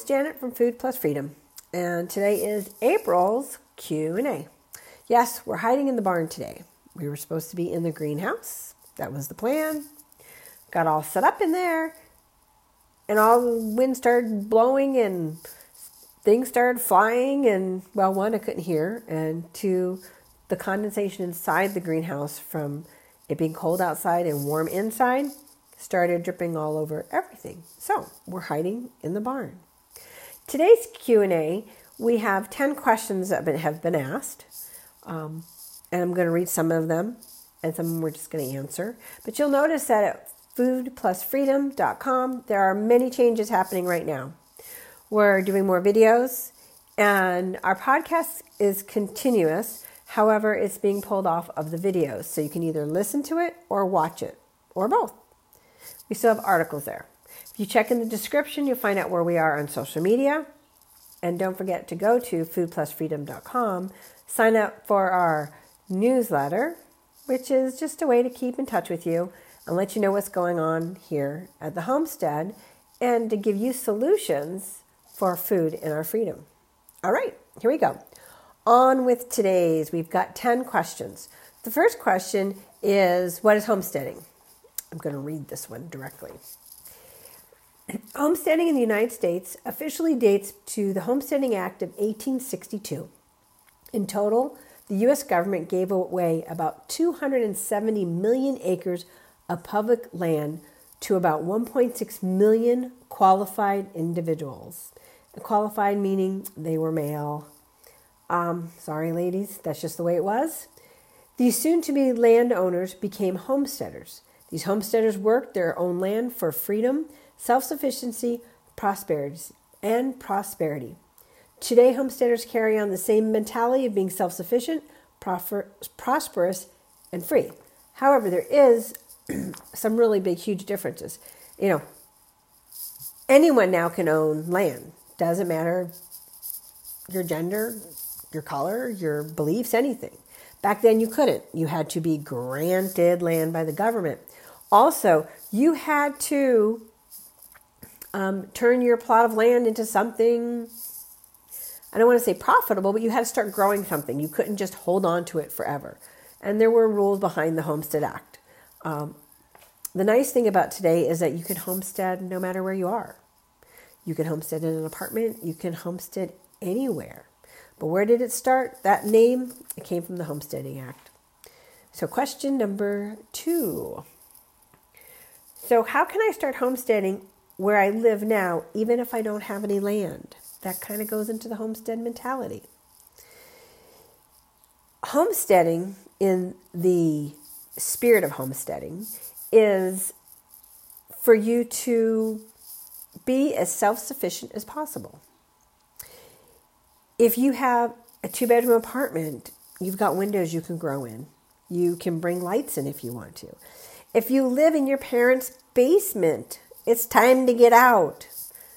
it's Janet from Food Plus Freedom, and today is April's Q&A. Yes, we're hiding in the barn today. We were supposed to be in the greenhouse. That was the plan. Got all set up in there, and all the wind started blowing, and things started flying, and, well, one, I couldn't hear, and two, the condensation inside the greenhouse from it being cold outside and warm inside started dripping all over everything. So we're hiding in the barn. Today's Q&A, we have 10 questions that have been asked, and I'm going to read some of them, and some of them we're just going to answer. But you'll notice that at foodplusfreedom.com, there are many changes happening right now. We're doing more videos, and our podcast is continuous. However, it's being pulled off of the videos, so you can either listen to it or watch it, or both. We still have articles there. If you check in the description, you'll find out where we are on social media. And don't forget to go to foodplusfreedom.com, sign up for our newsletter, which is just a way to keep in touch with you and let you know what's going on here at the homestead and to give you solutions for food in our freedom. All right, here we go. On with today's. We've got 10 questions. The first question is, what is homesteading? I'm going to read this one directly. Homesteading in the United States officially dates to the Homesteading Act of 1862. In total, the U.S. government gave away about 270 million acres of public land to about 1.6 million qualified individuals. Qualified meaning they were male. Sorry, ladies, that's just the way it was. These soon-to-be landowners became homesteaders. These homesteaders worked their own land for freedom, self-sufficiency, prosperity. Today, homesteaders carry on the same mentality of being self-sufficient, prosperous, and free. However, there is some really big, huge differences. Anyone now can own land. Doesn't matter your gender, your color, your beliefs, anything. Back then, you couldn't. You had to be granted land by the government. Also, you had to turn your plot of land into something, I don't want to say profitable, but you had to start growing something. You couldn't just hold on to it forever. And there were rules behind the Homestead Act. The nice thing about today is that you can homestead no matter where you are. You can homestead in an apartment. You can homestead anywhere. But where did it start? That name, it came from the Homesteading Act. So question number 2. So how can I start homesteading where I live now, even if I don't have any land? That kind of goes into the homestead mentality. Homesteading, in the spirit of homesteading, is for you to be as self-sufficient as possible. If you have a 2-bedroom apartment, you've got windows you can grow in. You can bring lights in if you want to. If you live in your parents' basement, it's time to get out.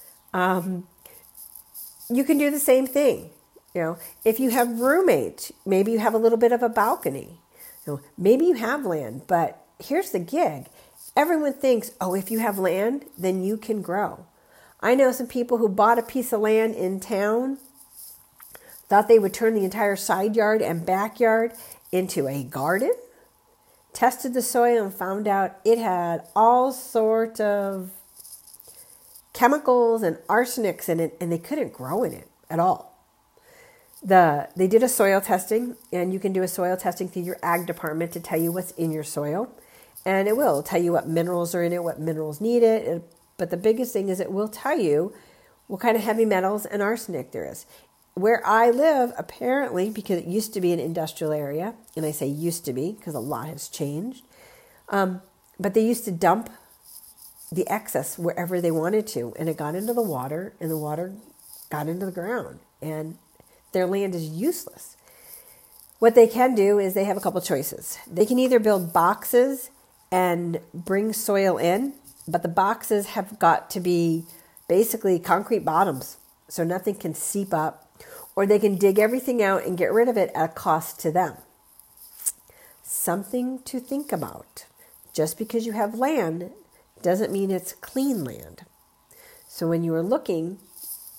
You can do the same thing. If you have roommates, maybe you have a little bit of a balcony. Maybe you have land, but here's the gig. Everyone thinks, if you have land, then you can grow. I know some people who bought a piece of land in town, thought they would turn the entire side yard and backyard into a garden, tested the soil and found out it had all sorts of chemicals and arsenics in it, and they couldn't grow in it at all. They did a soil testing, and you can do a soil testing through your ag department to tell you what's in your soil, and it will tell you what minerals are in it, what minerals need it, but the biggest thing is it will tell you what kind of heavy metals and arsenic there is. Where I live, apparently, because it used to be an industrial area, and I say used to be because a lot has changed, but they used to dump the excess wherever they wanted to, and it got into the water, and the water got into the ground, and their land is useless. What they can do is they have a couple choices. They can either build boxes and bring soil in, but the boxes have got to be basically concrete bottoms, so nothing can seep up. Or they can dig everything out and get rid of it at a cost to them. Something to think about. Just because you have land doesn't mean it's clean land. So when you are looking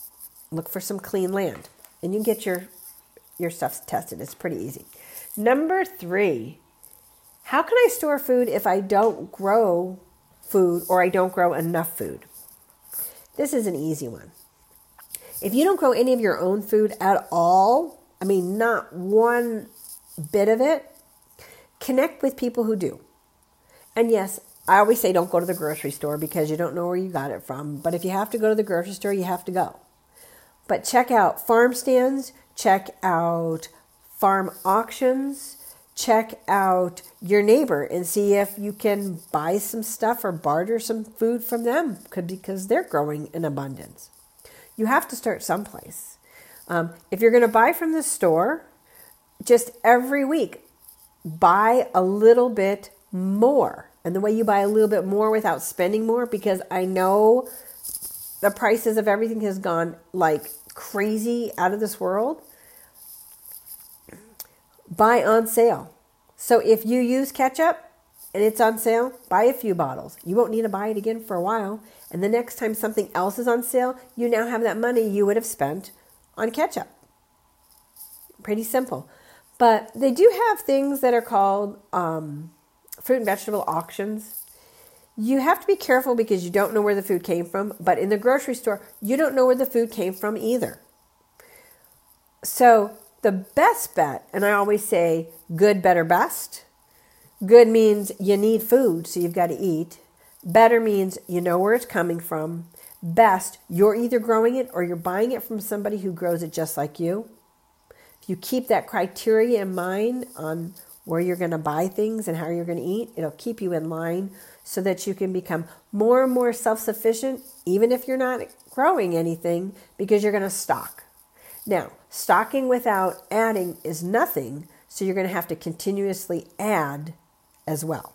Look for some clean land, and you can get your stuff tested. It's pretty easy. Number 3, how can I store food if I don't grow food or I don't grow enough food? This is an easy one. If you don't grow any of your own food at all, I mean, not one bit of it, connect with people who do. And yes, I always say don't go to the grocery store because you don't know where you got it from. But if you have to go to the grocery store, you have to go. But check out farm stands, check out farm auctions, check out your neighbor and see if you can buy some stuff or barter some food from them because they're growing in abundance. You have to start someplace. If you're going to buy from the store, just every week, buy a little bit more. And the way you buy a little bit more without spending more, because I know the prices of everything has gone like crazy out of this world, buy on sale. So if you use ketchup and it's on sale, buy a few bottles. You won't need to buy it again for a while. And the next time something else is on sale, you now have that money you would have spent on ketchup. Pretty simple. But they do have things that are called fruit and vegetable auctions. You have to be careful because you don't know where the food came from. But in the grocery store, you don't know where the food came from either. So the best bet, and I always say good, better, best. Good means you need food, so you've got to eat. Better means you know where it's coming from. Best, you're either growing it or you're buying it from somebody who grows it just like you. If you keep that criteria in mind on where you're going to buy things and how you're going to eat, it'll keep you in line so that you can become more and more self-sufficient, even if you're not growing anything, because you're going to stock. Now, stocking without adding is nothing, so you're going to have to continuously add as well.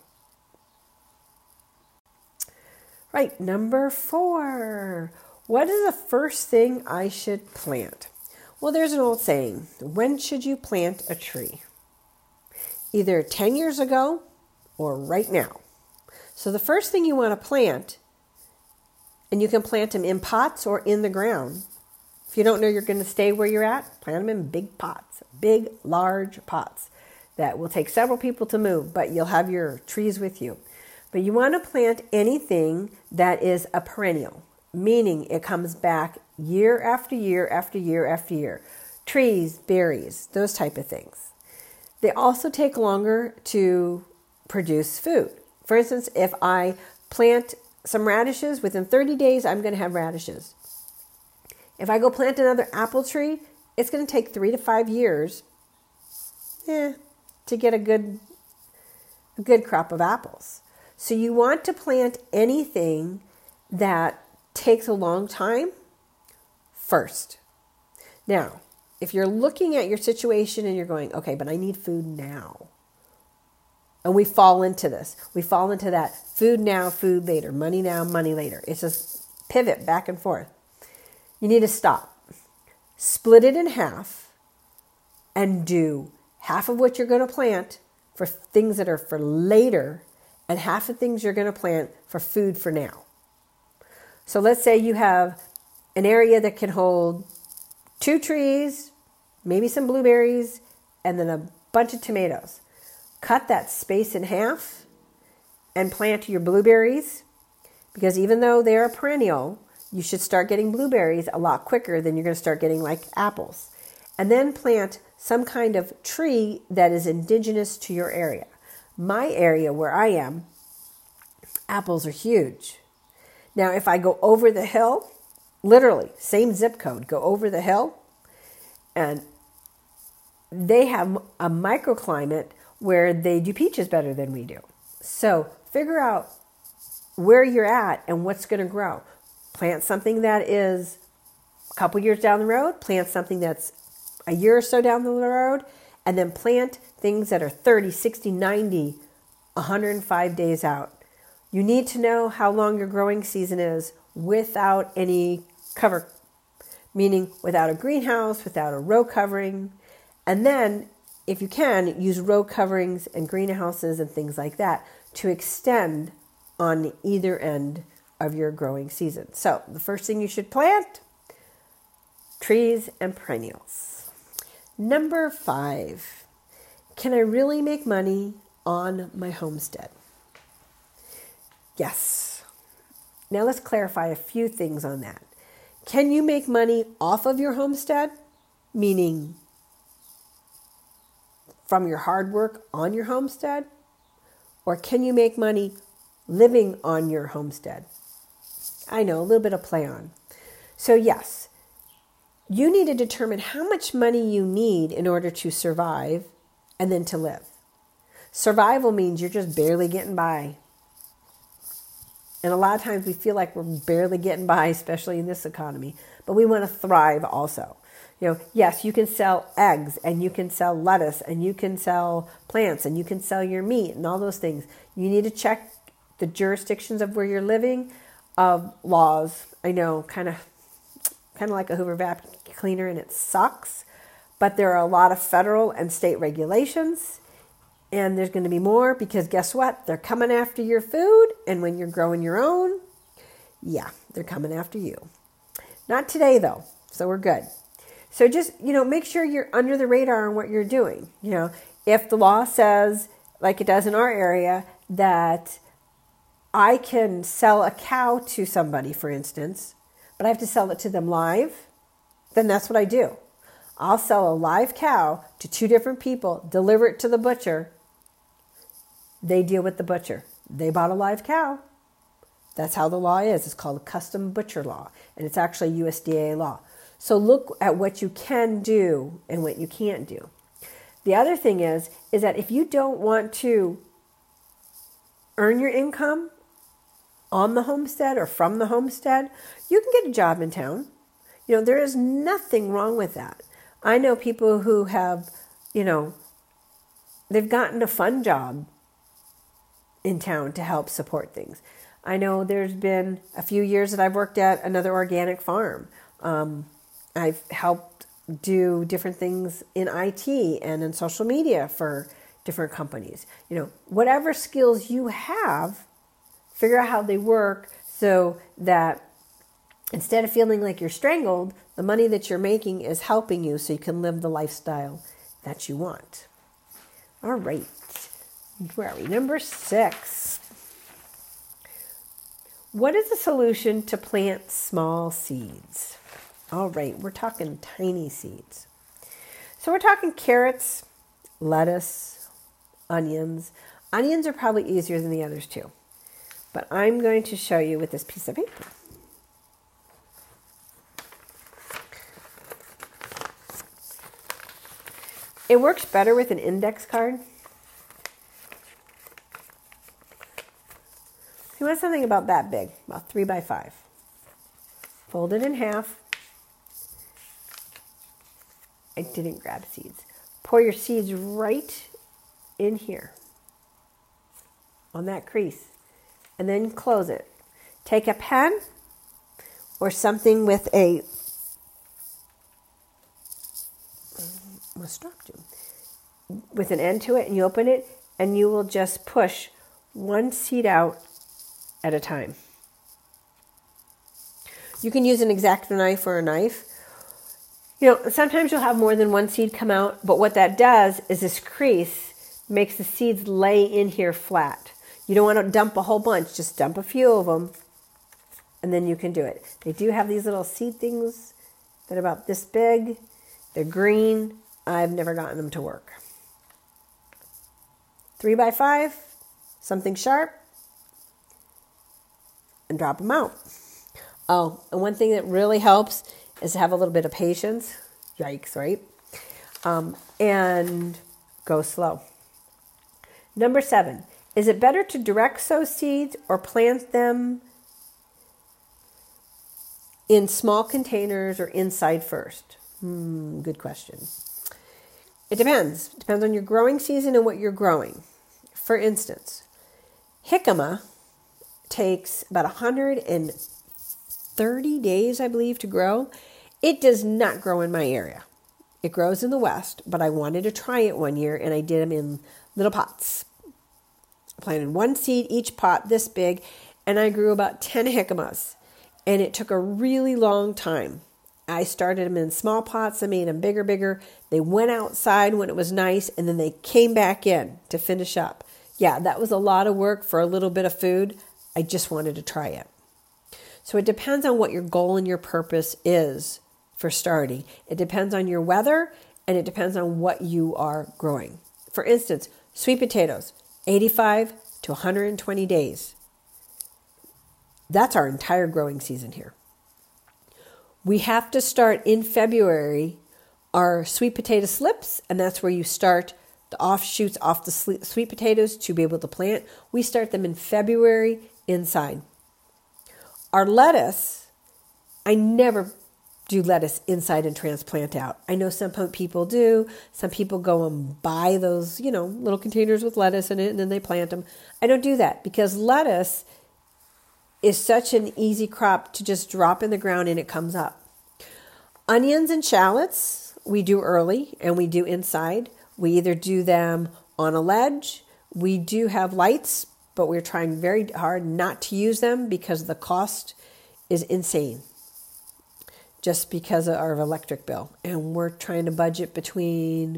Right, number 4. What is the first thing I should plant? Well, there's an old saying, when should you plant a tree? Either 10 years ago or right now. So the first thing you want to plant, and you can plant them in pots or in the ground. If you don't know you're going to stay where you're at, plant them in big pots, big, large pots that will take several people to move, but you'll have your trees with you. But you want to plant anything that is a perennial, meaning it comes back year after year after year after year. Trees, berries, those type of things. They also take longer to produce food. For instance, if I plant some radishes, within 30 days, I'm going to have radishes. If I go plant another apple tree, it's going to take 3 to 5 years to get a good crop of apples. So you want to plant anything that takes a long time first. Now, if you're looking at your situation and you're going, okay, but I need food now. And we fall into this. We fall into that food now, food later, money now, money later. It's just pivot back and forth. You need to stop. Split it in half and do half of what you're going to plant for things that are for later and half the things you're going to plant for food for now. So let's say you have an area that can hold 2 trees, maybe some blueberries, and then a bunch of tomatoes. Cut that space in half and plant your blueberries, because even though they're a perennial, you should start getting blueberries a lot quicker than you're going to start getting like apples. And then plant some kind of tree that is indigenous to your area. My area where I am, apples are huge. Now, if I go over the hill, literally, same zip code, go over the hill, and they have a microclimate where they do peaches better than we do. So figure out where you're at and what's going to grow. Plant something that is a couple years down the road, plant something that's a year or so down the road, and then plant things that are 30, 60, 90, 105 days out. You need to know how long your growing season is without any cover, meaning without a greenhouse, without a row covering. And then, if you can, use row coverings and greenhouses and things like that to extend on either end of your growing season. So the first thing you should plant, trees and perennials. Number 5, can I really make money on my homestead? Yes. Now let's clarify a few things on that. Can you make money off of your homestead? Meaning from your hard work on your homestead? Or can you make money living on your homestead? I know, a little bit of play on. So yes, you need to determine how much money you need in order to survive and then to live. Survival means you're just barely getting by. And a lot of times we feel like we're barely getting by, especially in this economy. But we want to thrive also. Yes, you can sell eggs and you can sell lettuce and you can sell plants and you can sell your meat and all those things. You need to check the jurisdictions of where you're living, of laws. I know, kind of like a Hoover vacuum cleaner, and it sucks. But there are a lot of federal and state regulations. And there's going to be more because guess what? They're coming after your food. And when you're growing your own, yeah, they're coming after you. Not today, though. So we're good. So just, make sure you're under the radar on what you're doing. If the law says, like it does in our area, that I can sell a cow to somebody, for instance, but I have to sell it to them live, then that's what I do. I'll sell a live cow to 2 different people, deliver it to the butcher. They deal with the butcher. They bought a live cow. That's how the law is. It's called a custom butcher law, and it's actually USDA law. So look at what you can do and what you can't do. The other thing is that if you don't want to earn your income on the homestead or from the homestead, you can get a job in town. There is nothing wrong with that. I know people who have, they've gotten a fun job in town to help support things. I know there's been a few years that I've worked at another organic farm. I've helped do different things in IT and in social media for different companies. Whatever skills you have, figure out how they work so that instead of feeling like you're strangled, the money that you're making is helping you so you can live the lifestyle that you want. All right. Where are we? Number 6. What is the solution to plant small seeds? All right, we're talking tiny seeds. So we're talking carrots, lettuce, onions. Onions are probably easier than the others too. But I'm going to show you with this piece of paper. It works better with an index card. You want something about that big, about 3 by 5. Fold it in half. I didn't grab seeds. Pour your seeds right in here on that crease and then close it. Take a pen or something with a with an end to it, and you open it and you will just push one seed out at a time. You can use an X-Acto knife or a knife. Sometimes you'll have more than one seed come out, but what that does is this crease makes the seeds lay in here flat. You don't want to dump a whole bunch, just dump a few of them, and then you can do it. They do have these little seed things that are about this big. They're green. I've never gotten them to work. 3 by 5, something sharp, and drop them out. Oh, and one thing that really helps is to have a little bit of patience. Yikes, right? And go slow. Number 7, is it better to direct sow seeds or plant them in small containers or inside first? Good question. It depends. It depends on your growing season and what you're growing. For instance, jicama takes about 130 days, I believe, to grow. It does not grow in my area. It grows in the West, but I wanted to try it one year, and I did them in little pots. I planted 1 seed each pot this big, and I grew about 10 jicamas, and it took a really long time. I started them in small pots. I made them bigger. They went outside when it was nice, and then they came back in to finish up. Yeah, that was a lot of work for a little bit of food. I just wanted to try it. So it depends on what your goal and your purpose is for starting. It depends on your weather, and it depends on what you are growing. For instance, sweet potatoes, 85 to 120 days. That's our entire growing season here. We have to start in February our sweet potato slips, and that's where you start the offshoots off the sweet potatoes to be able to plant. We start them in February inside. Our lettuce, I never do lettuce inside and transplant out. I know some people do. Some people go and buy those, little containers with lettuce in it, and then they plant them. I don't do that because lettuce is such an easy crop to just drop in the ground and it comes up. Onions and shallots, we do early and we do inside. We either do them on a ledge. We do have lights, but we're trying very hard not to use them because the cost is insane just because of our electric bill. And we're trying to budget between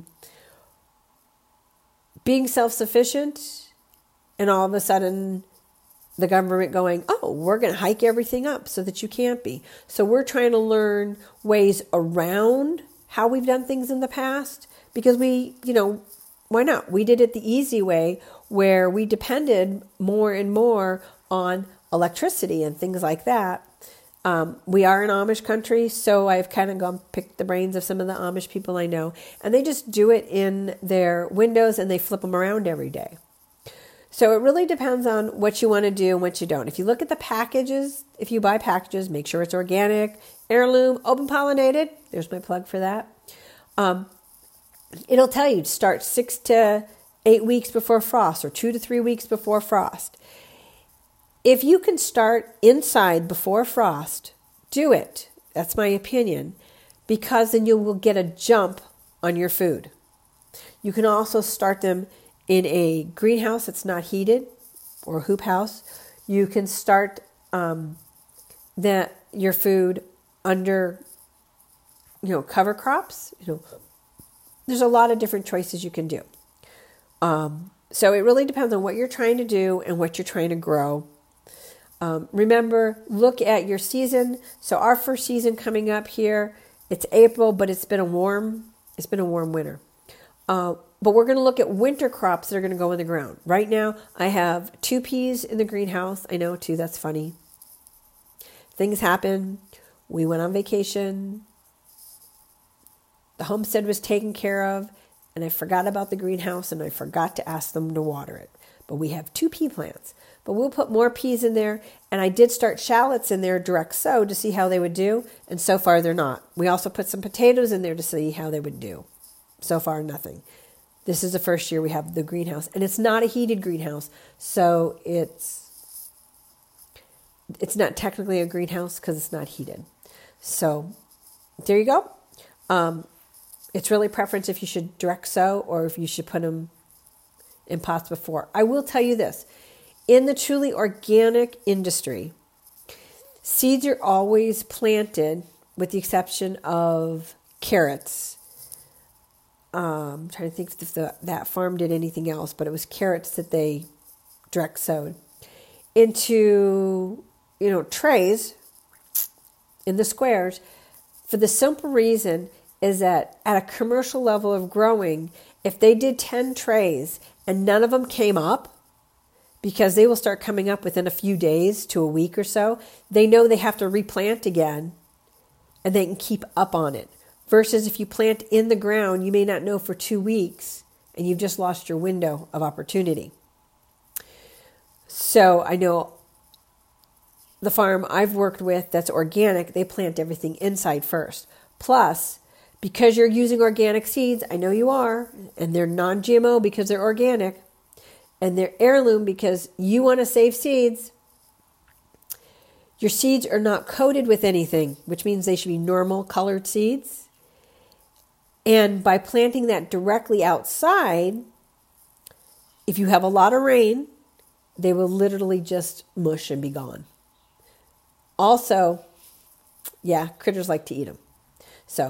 being self-sufficient and all of a sudden the government going, oh, we're going to hike everything up so that you can't be. So we're trying to learn ways around how we've done things in the past because why not? We did it the easy way where we depended more and more on electricity and things like that. We are an Amish country, so I've kind of gone pick the brains of some of the Amish people I know, and they just do it in their windows and they flip them around every day. So it really depends on what you want to do and what you don't. If you look at the packages, if you buy packages, make sure it's organic, heirloom, open pollinated. There's my plug for that. It'll tell you to start 6 to 8 weeks before frost or 2 to 3 weeks before frost. If you can start inside before frost, do it. That's my opinion, because then you will get a jump on your food. You can also start them in a greenhouse that's not heated or a hoop house. You can start your food under cover crops. There's a lot of different choices you can do. So it really depends on what you're trying to do and what you're trying to grow. Remember, look at your season. So our first season coming up here, it's April, but it's been a warm winter. But we're going to look at winter crops that are going to go in the ground. Right now, I have 2 peas in the greenhouse. I know 2, that's funny. Things happen. We went on vacation. The homestead was taken care of, and I forgot about the greenhouse, and I forgot to ask them to water it. But we have 2 pea plants. But we'll put more peas in there, and I did start shallots in there direct sow to see how they would do, and so far they're not. We also put some potatoes in there to see how they would do. So far, nothing. This is the first year we have the greenhouse, and it's not a heated greenhouse, so it's not technically a greenhouse because it's not heated. So there you go. It's really preference if you should direct sow or if you should put them in pots before. I will tell you this. In the truly organic industry, seeds are always planted with the exception of carrots. I'm trying to think if that farm did anything else, but it was carrots that they direct sowed into, trays in the squares for the simple reason is that at a commercial level of growing, if they did 10 trays and none of them came up, because they will start coming up within a few days to a week or so, they know they have to replant again and they can keep up on it. Versus if you plant in the ground, you may not know for 2 weeks and you've just lost your window of opportunity. So I know the farm I've worked with that's organic, they plant everything inside first. Plus, because you're using organic seeds, I know you are, and they're non-GMO because they're organic, and they're heirloom because you want to save seeds, your seeds are not coated with anything, which means they should be normal colored seeds. And by planting that directly outside, if you have a lot of rain, they will literally just mush and be gone. Also, critters like to eat them. So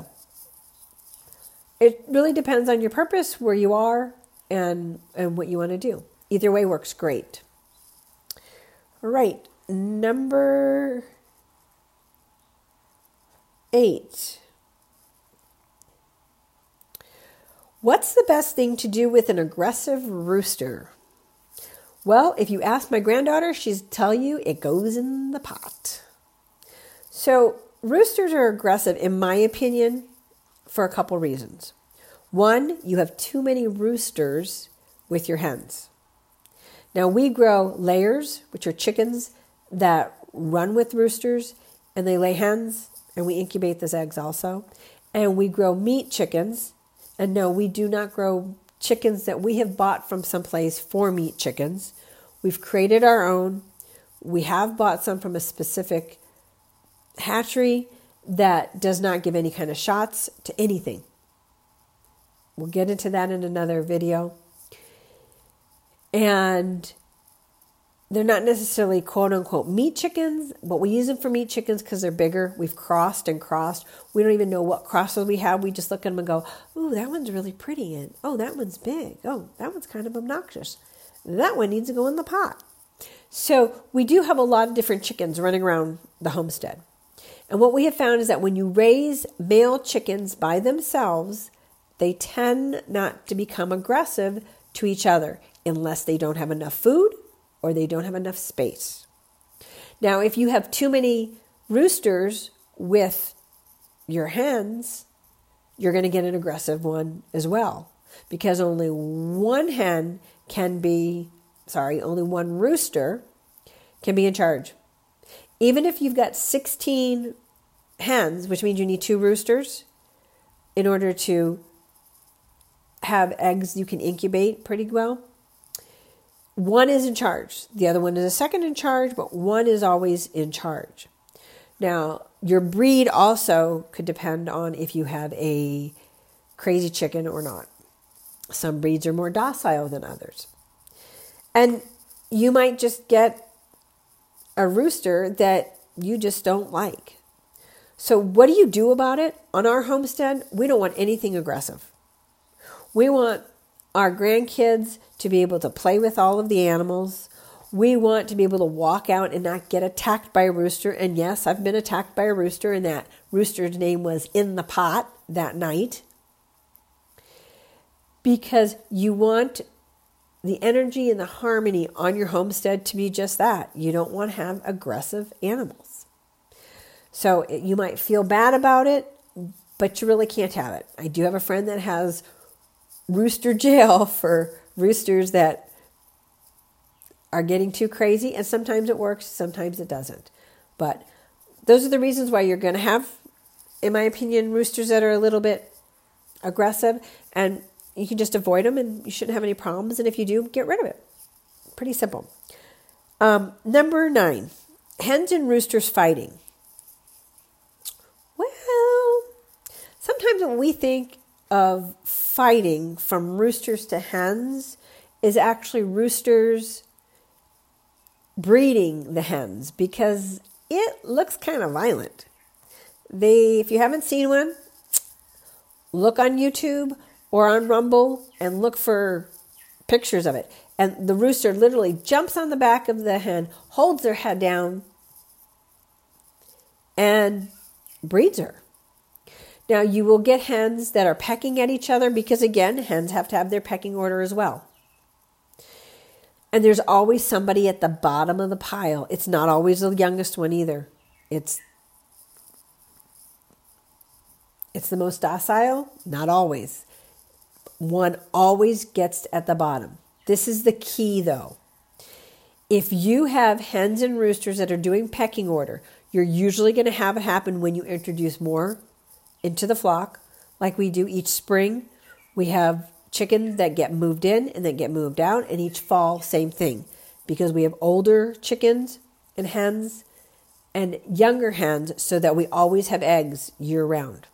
it really depends on your purpose, where you are, and what you want to do. Either way works great. All right, number 8. What's the best thing to do with an aggressive rooster? Well, if you ask my granddaughter, she'd tell you it goes in the pot. So roosters are aggressive, in my opinion, for a couple reasons. One, you have too many roosters with your hens. Now, we grow layers, which are chickens that run with roosters, and they lay hens, and we incubate those eggs also. And we grow meat chickens. And no, we do not grow chickens that we have bought from someplace for meat chickens. We've created our own. We have bought some from a specific hatchery that does not give any kind of shots to anything. We'll get into that in another video. And they're not necessarily quote unquote meat chickens, but we use them for meat chickens because they're bigger. We've crossed and crossed. We don't even know what crosses we have. We just look at them and go, ooh, that one's really pretty. And oh, that one's big. Oh, that one's kind of obnoxious. That one needs to go in the pot. So we do have a lot of different chickens running around the homestead. And what we have found is that when you raise male chickens by themselves, they tend not to become aggressive to each other unless they don't have enough food or they don't have enough space. Now, if you have too many roosters with your hens, you're going to get an aggressive one as well, because only one rooster can be in charge. Even if you've got 16 hens, which means you need 2 roosters in order to have eggs you can incubate pretty well, one is in charge. The other one is a second in charge, but one is always in charge. Now, your breed also could depend on if you have a crazy chicken or not. Some breeds are more docile than others. And you might just get a rooster that you just don't like. So what do you do about it? On our homestead, we don't want anything aggressive. We want our grandkids to be able to play with all of the animals. We want to be able to walk out and not get attacked by a rooster. And yes, I've been attacked by a rooster, and that rooster's name was in the pot that night. Because you want the energy and the harmony on your homestead to be just that. You don't want to have aggressive animals. So you might feel bad about it, but you really can't have it. I do have a friend that has rooster jail for roosters that are getting too crazy, and sometimes it works, sometimes it doesn't. But those are the reasons why you're going to have, in my opinion, roosters that are a little bit aggressive, and you can just avoid them and you shouldn't have any problems. And if you do, get rid of it. Pretty simple. Number 9, hens and roosters fighting. Well, sometimes when we think of fighting from roosters to hens is actually roosters breeding the hens, because it looks kind of violent. If you haven't seen one, look on YouTube or on Rumble and look for pictures of it. And the rooster literally jumps on the back of the hen, holds their head down, and breeds her. Now, you will get hens that are pecking at each other because, again, hens have to have their pecking order as well. And there's always somebody at the bottom of the pile. It's not always the youngest one either. It's the most docile? Not always. One always gets at the bottom. This is the key, though. If you have hens and roosters that are doing pecking order, you're usually going to have it happen when you introduce more into the flock, like we do each spring. We have chickens that get moved in and then get moved out, and each fall, same thing, because we have older chickens and hens and younger hens so that we always have eggs year round.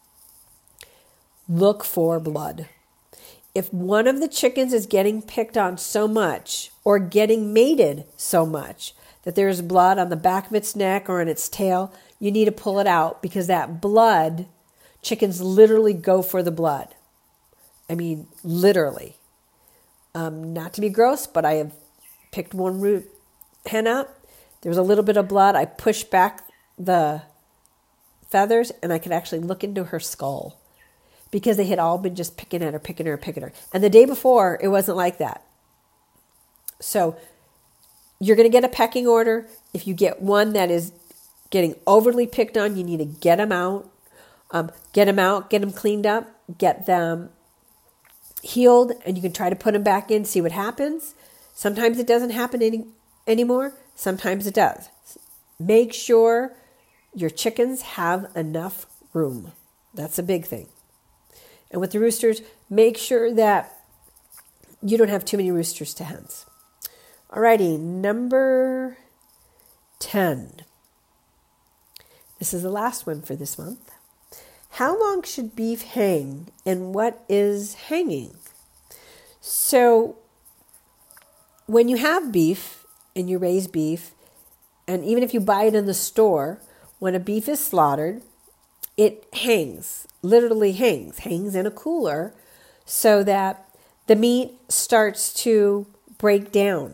Look for blood. If one of the chickens is getting picked on so much or getting mated so much that there's blood on the back of its neck or in its tail, you need to pull it out, because that blood Chickens literally go for the blood. I mean, literally. Not to be gross, but I have picked one hen up. There was a little bit of blood. I pushed back the feathers, and I could actually look into her skull because they had all been just picking at her. And the day before, it wasn't like that. So you're going to get a pecking order. If you get one that is getting overly picked on, you need to get them out. Get them cleaned up, get them healed, and you can try to put them back in, see what happens. Sometimes it doesn't happen anymore. Sometimes it does. Make sure your chickens have enough room. That's a big thing. And with the roosters, make sure that you don't have too many roosters to hens. Alrighty, number 10. This is the last one for this month. How long should beef hang, and what is hanging? So when you have beef and you raise beef, and even if you buy it in the store, when a beef is slaughtered, it hangs, literally hangs in a cooler so that the meat starts to break down.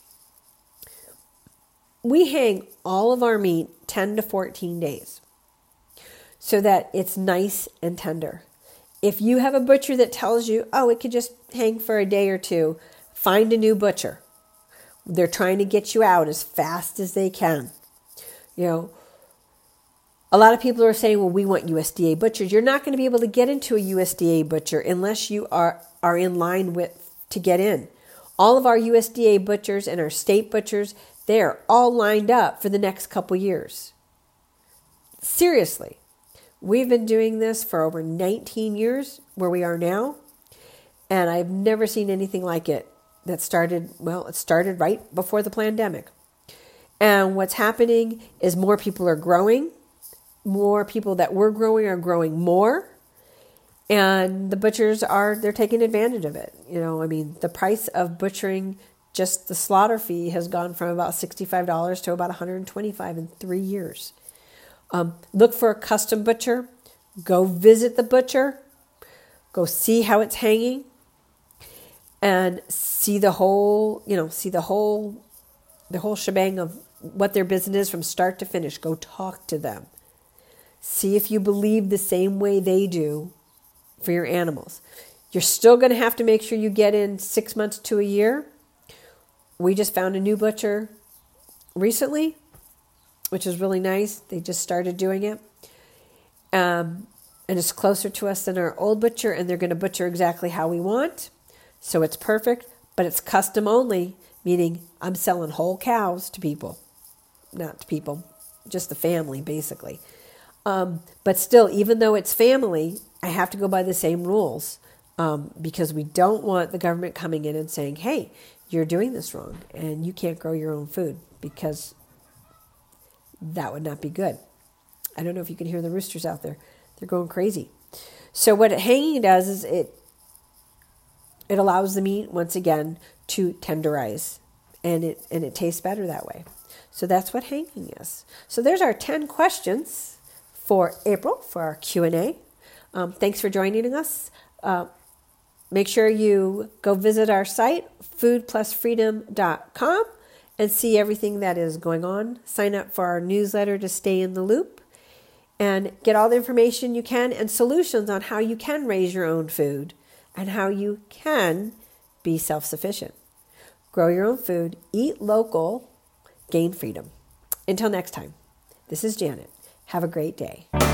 We hang all of our meat 10 to 14 days so that it's nice and tender. If you have a butcher that tells you, oh, it could just hang for a day or two, find a new butcher. They're trying to get you out as fast as they can. You know, a lot of people are saying, well, we want USDA butchers. You're not going to be able to get into a USDA butcher unless you are in line to get in. All of our USDA butchers and our state butchers, they're all lined up for the next couple years. Seriously. We've been doing this for over 19 years where we are now, and I've never seen anything like it. It started right before the pandemic. And what's happening is more people are growing. More people that were growing are growing more. And the butchers they're taking advantage of it. You know, I mean, the price of butchering, just the slaughter fee, has gone from about $65 to about $125 in 3 years. Look for a custom butcher. Go visit the butcher. Go see how it's hanging. And see the whole shebang of what their business is from start to finish. Go talk to them. See if you believe the same way they do for your animals. You're still going to have to make sure you get in 6 months to a year. We just found a new butcher recently, which is really nice. They just started doing it. And it's closer to us than our old butcher, and they're going to butcher exactly how we want. So it's perfect, but it's custom only, meaning I'm selling whole cows to people. Not to people, just the family, basically. But still, even though it's family, I have to go by the same rules because we don't want the government coming in and saying, hey, you're doing this wrong and you can't grow your own food, because that would not be good. I don't know if you can hear the roosters out there. They're going crazy. So what hanging does is it allows the meat, once again, to tenderize, and it tastes better that way. So that's what hanging is. So there's our 10 questions for April for our Q&A. Thanks for joining us. Make sure you go visit our site, foodplusfreedom.com, and see everything that is going on. Sign up for our newsletter to stay in the loop and get all the information you can and solutions on how you can raise your own food and how you can be self-sufficient. Grow your own food, eat local, gain freedom. Until next time, this is Janet. Have a great day.